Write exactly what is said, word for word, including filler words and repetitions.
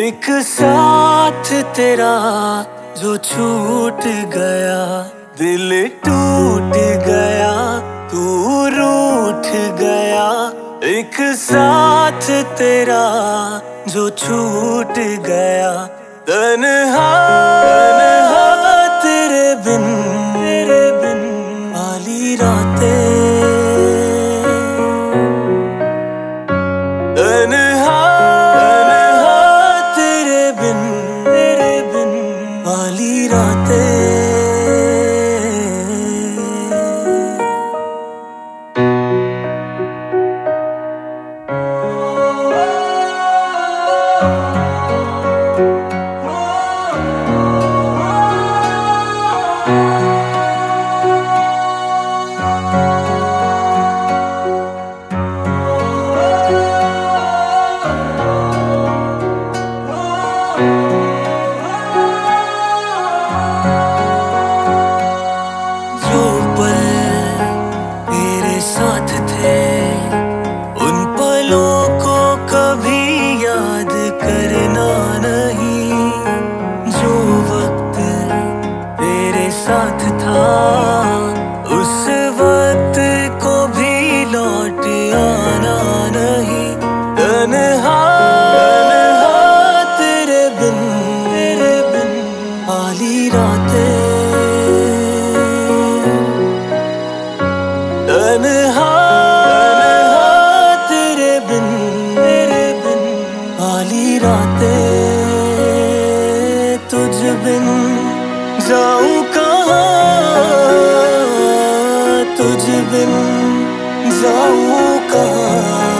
एक साथ तेरा जो छूट गया, दिल टूट गया, तू रूठ गया। एक साथ तेरा जो छूट गया, तन्हा तन्हा तेरे बिन तेरे बिन वाली रातें, तन्हा तन्हा तेरे बिन तेरे बिन वाली रातें। जो पल तेरे साथ थे, उन पलों को कभी याद करना नहीं। जो वक्त तेरे साथ था, उस वक्त को भी लौट आना नहीं। तन्हा तन्हा तेरे बिन तेरे बिन वाली रातें, तन्हा तन्हा तेरे बिन तेरे बिन वाली रातें। तुझ बिन जाऊं कहाँ, तुझ बिन जाऊं कहाँ।